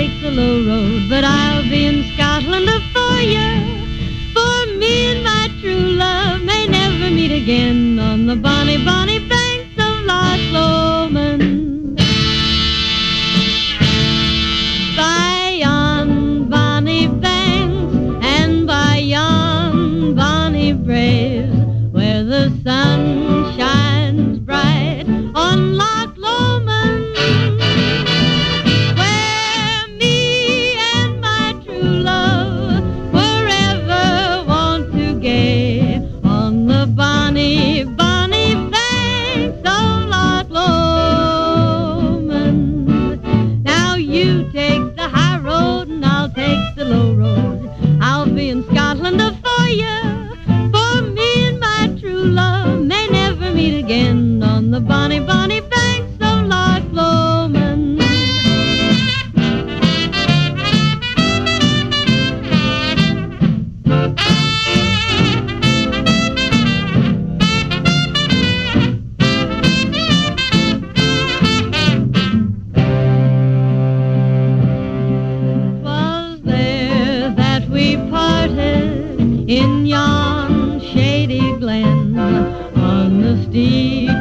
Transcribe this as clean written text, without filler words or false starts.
take the low road, but I'll be in Scotland for you. For me and my true love may never meet again on the bonny, bonny banks of Loch Lomond. By yon bonny banks and by yon bonny braes, where the sun shines bright on Loch Lomond, where me and my true love forever want to gay on the bonny, bonny banks of Loch Lomond. Now you take the high road and I'll take the low road. I'll be in Scotland for you. For me and my true love may never meet again on the bonny, bonny banks of Loch Lomond. Was there that we parted in yon shady glen on the steep